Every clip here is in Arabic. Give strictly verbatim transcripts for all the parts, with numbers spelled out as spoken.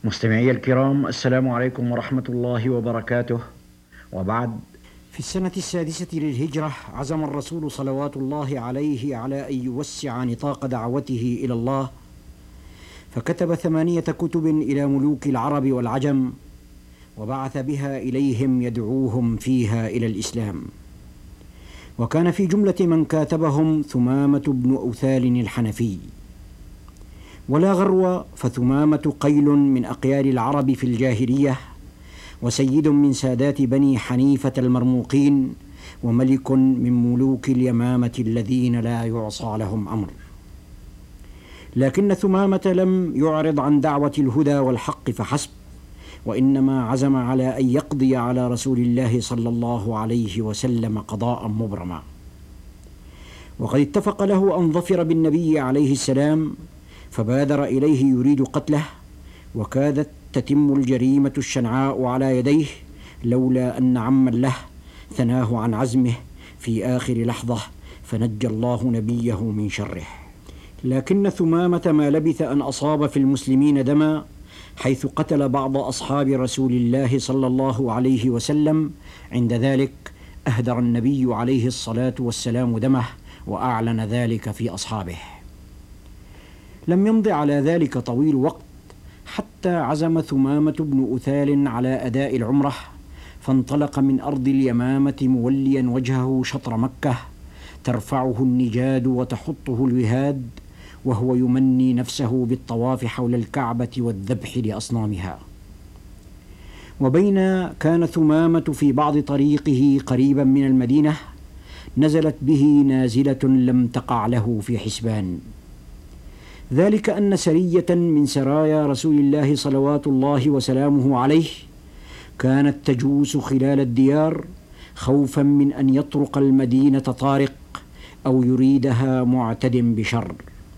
مستمعي الكرام، السلام عليكم ورحمة الله وبركاته. وبعد، في السنة السادسة للهجرة عزم الرسول صلوات الله عليه على أن يوسع نطاق دعوته إلى الله، فكتب ثمانية كتب إلى ملوك العرب والعجم، وبعث بها إليهم يدعوهم فيها إلى الإسلام. وكان في جملة من كاتبهم ثمامة بن أثال الحنفي. ولا غرو، فثمامة قيل من أقيال العرب في الجاهلية، وسيد من سادات بني حنيفة المرموقين، وملك من ملوك اليمامة الذين لا يعصى لهم أمر. لكن ثمامة لم يعرض عن دعوة الهدى والحق فحسب، وإنما عزم على أن يقضي على رسول الله صلى الله عليه وسلم قضاء مبرما. وقد اتفق له أن ظفر بالنبي عليه السلام، فبادر إليه يريد قتله، وكادت تتم الجريمة الشنعاء على يديه، لولا أن عما له ثناه عن عزمه في آخر لحظة، فنجى الله نبيه من شره. لكن ثمامة ما لبث أن أصاب في المسلمين دما، حيث قتل بعض أصحاب رسول الله صلى الله عليه وسلم. عند ذلك أهدر النبي عليه الصلاة والسلام دمه، وأعلن ذلك في أصحابه. لم يمض على ذلك طويل وقت حتى عزم ثمامة بن أثال على أداء العمرة، فانطلق من أرض اليمامة موليا وجهه شطر مكة، ترفعه النجاد وتحطه الوهاد، وهو يمني نفسه بالطواف حول الكعبة والذبح لأصنامها. وبين كان ثمامة في بعض طريقه قريبا من المدينة، نزلت به نازلة لم تقع له في حسبان، ذلك أن سرية من سرايا رسول الله صلوات الله وسلامه عليه كانت تجوس خلال الديار، خوفا من أن يطرق المدينة طارق أو يريدها معتد بشر.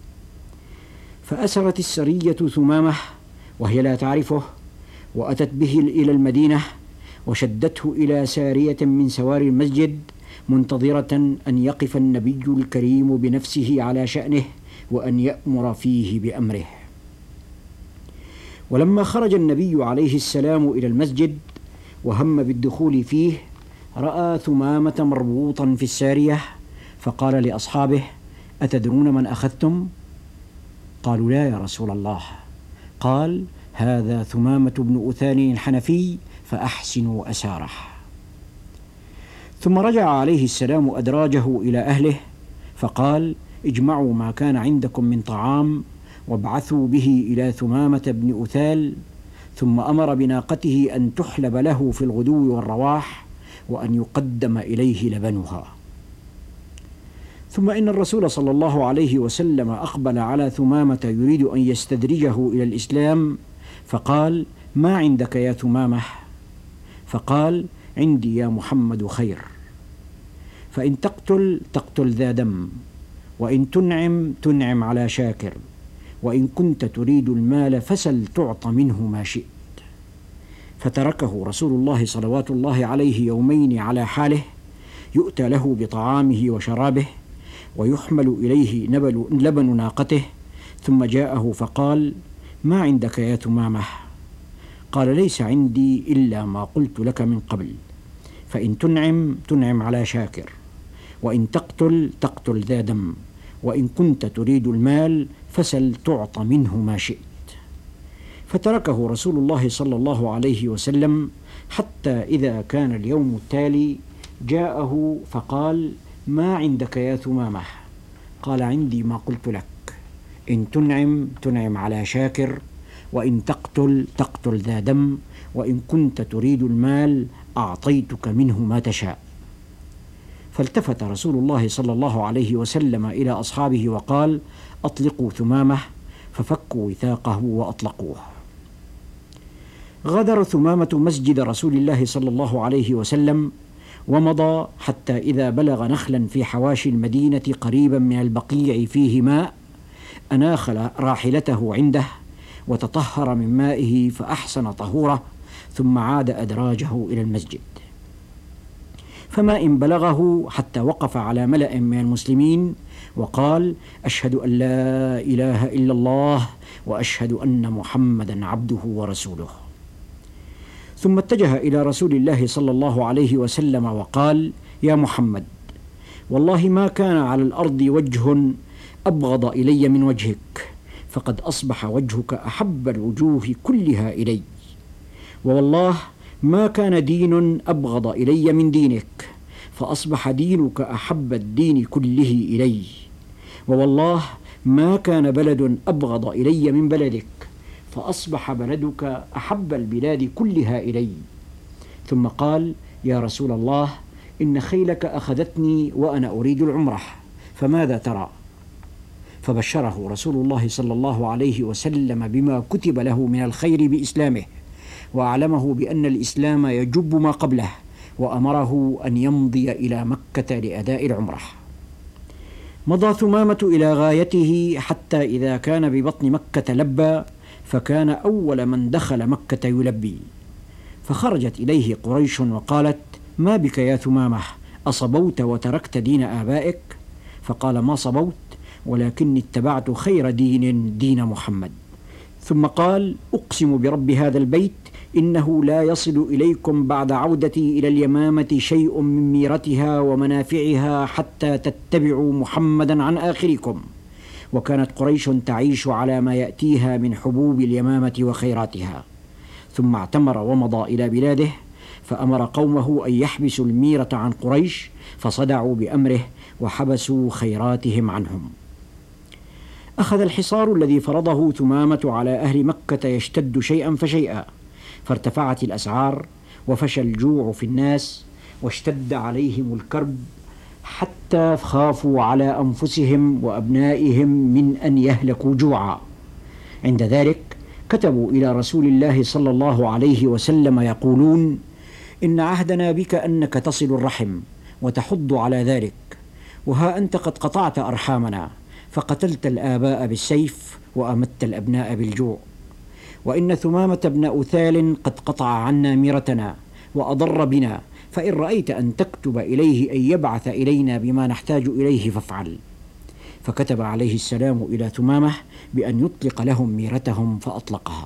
فأسرت السرية ثمامة وهي لا تعرفه، وأتت به إلى المدينة، وشدته إلى سارية من سواري المسجد، منتظرة أن يقف النبي الكريم بنفسه على شأنه، وأن يأمر فيه بأمره. ولما خرج النبي عليه السلام إلى المسجد وهم بالدخول فيه، رأى ثمامة مربوطا في السارية، فقال لأصحابه: أتدرون من أخذتم؟ قالوا: لا يا رسول الله. قال: هذا ثمامة بن أثال الحنفي، فأحسنوا أساره. ثم رجع عليه السلام أدراجه إلى أهله، فقال: اجمعوا ما كان عندكم من طعام وابعثوا به إلى ثمامة بن أثال. ثم أمر بناقته أن تحلب له في الغدو والرواح، وأن يقدم إليه لبنها. ثم إن الرسول صلى الله عليه وسلم أقبل على ثمامة يريد أن يستدرجه إلى الإسلام، فقال: ما عندك يا ثمامة؟ فقال: عندي يا محمد خير، فإن تقتل تقتل ذا دم، وإن تنعم تنعم على شاكر، وإن كنت تريد المال فسل تعط منه ما شئت. فتركه رسول الله صلوات الله عليه يومين على حاله، يؤتى له بطعامه وشرابه، ويحمل إليه نبل لبن ناقته. ثم جاءه فقال: ما عندك يا ثمامة؟ قال: ليس عندي إلا ما قلت لك من قبل، فإن تنعم تنعم على شاكر، وإن تقتل تقتل ذا دم، وإن كنت تريد المال فسل تعط منه ما شئت. فتركه رسول الله صلى الله عليه وسلم، حتى إذا كان اليوم التالي جاءه فقال: ما عندك يا ثمامة؟ قال: عندي ما قلت لك، إن تنعم تنعم على شاكر، وإن تقتل تقتل ذا دم، وإن كنت تريد المال أعطيتك منه ما تشاء. فالتفت رسول الله صلى الله عليه وسلم إلى أصحابه وقال: أطلقوا ثمامة، ففكوا وثاقه وأطلقوه. غادر ثمامة مسجد رسول الله صلى الله عليه وسلم، ومضى حتى إذا بلغ نخلا في حواشي المدينة قريبا من البقيع فيه ماء، أناخ راحلته عنده وتطهر من مائه فأحسن طهوره، ثم عاد أدراجه إلى المسجد. فما إن بلغه حتى وقف على ملأ من المسلمين وقال: أشهد أن لا إله إلا الله وأشهد أن محمدا عبده ورسوله. ثم اتجه إلى رسول الله صلى الله عليه وسلم وقال: يا محمد، والله ما كان على الأرض وجه أبغض إلي من وجهك، فقد أصبح وجهك أحب الوجوه كلها إلي، ووالله ما كان دين أبغض إلي من دينك، فأصبح دينك أحب الدين كله إلي، ووالله ما كان بلد أبغض إلي من بلدك، فأصبح بلدك أحب البلاد كلها إلي. ثم قال: يا رسول الله، إن خيلك أخذتني وأنا أريد العمرة، فماذا ترى؟ فبشره رسول الله صلى الله عليه وسلم بما كتب له من الخير بإسلامه، وأعلمه بأن الإسلام يجب ما قبله، وأمره أن يمضي إلى مكة لأداء العمرة. مضى ثمامة إلى غايته حتى إذا كان ببطن مكة لبى، فكان أول من دخل مكة يلبي، فخرجت إليه قريش وقالت: ما بك يا ثمامة؟ أصبوت وتركت دين آبائك؟ فقال: ما صبوت، ولكني اتبعت خير دين دين محمد. ثم قال: أقسم برب هذا البيت إنه لا يصل إليكم بعد عودتي إلى اليمامة شيء من ميرتها ومنافعها حتى تتبعوا محمدا عن آخركم. وكانت قريش تعيش على ما يأتيها من حبوب اليمامة وخيراتها. ثم اعتمر ومضى إلى بلاده، فأمر قومه أن يحبسوا الميرة عن قريش، فصدعوا بأمره وحبسوا خيراتهم عنهم. أخذ الحصار الذي فرضه ثمامة على أهل مكة يشتد شيئا فشيئا، فارتفعت الأسعار وفشى الجوع في الناس واشتد عليهم الكرب، حتى خافوا على أنفسهم وأبنائهم من أن يهلكوا جوعا. عند ذلك كتبوا إلى رسول الله صلى الله عليه وسلم يقولون: إن عهدنا بك أنك تصل الرحم وتحض على ذلك، وها أنت قد قطعت أرحامنا، فقتلت الآباء بالسيف وأمت الأبناء بالجوع. وإن ثمامة بن أثال قد قطع عنا ميرتنا وأضر بنا، فإن رأيت أن تكتب إليه أن يبعث إلينا بما نحتاج إليه فافعل. فكتب عليه السلام إلى ثمامة بأن يطلق لهم ميرتهم، فأطلقها.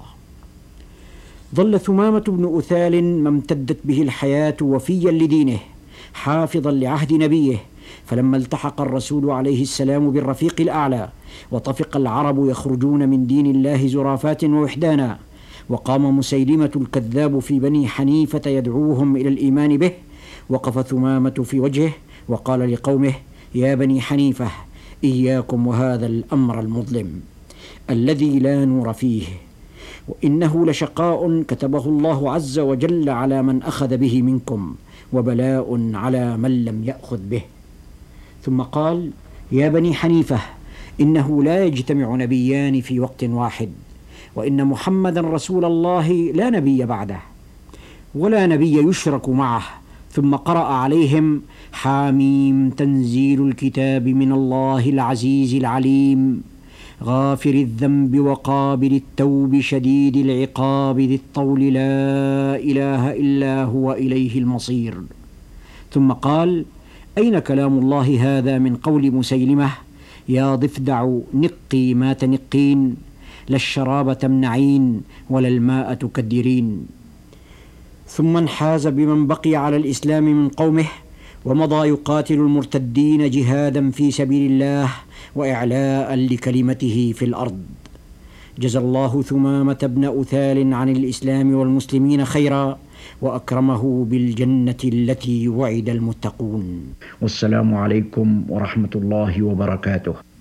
ظل ثمامة بن أثال ما امتدت به الحياة وفيا لدينه، حافظا لعهد نبيه. فلما التحق الرسول عليه السلام بالرفيق الأعلى، وطفق العرب يخرجون من دين الله زرافات ووحدانا، وقام مسيلمة الكذاب في بني حنيفة يدعوهم إلى الإيمان به، وقف ثمامة في وجهه وقال لقومه: يا بني حنيفة، إياكم وهذا الأمر المظلم الذي لا نور فيه، وإنه لشقاء كتبه الله عز وجل على من أخذ به منكم، وبلاء على من لم يأخذ به. ثم قال: يا بني حنيفة، إنه لا يجتمع نبيان في وقت واحد، وإن محمدا رسول الله لا نبي بعده ولا نبي يشرك معه. ثم قرأ عليهم: حاميم تنزيل الكتاب من الله العزيز العليم، غافر الذنب وقابل التوب شديد العقاب ذي الطول لا إله إلا هو إليه المصير. ثم قال: أين كلام الله هذا من قول مسيلمة: يا ضفدع نقي ما تنقين، لا الشراب تمنعين ولا الماء تكدرين. ثم انحاز بمن بقي على الإسلام من قومه، ومضى يقاتل المرتدين جهادا في سبيل الله وإعلاء لكلمته في الأرض. جزى الله ثمامة بن أثال عن الإسلام والمسلمين خيرا، وأكرمه بالجنة التي وعد المتقون. والسلام عليكم ورحمة الله وبركاته.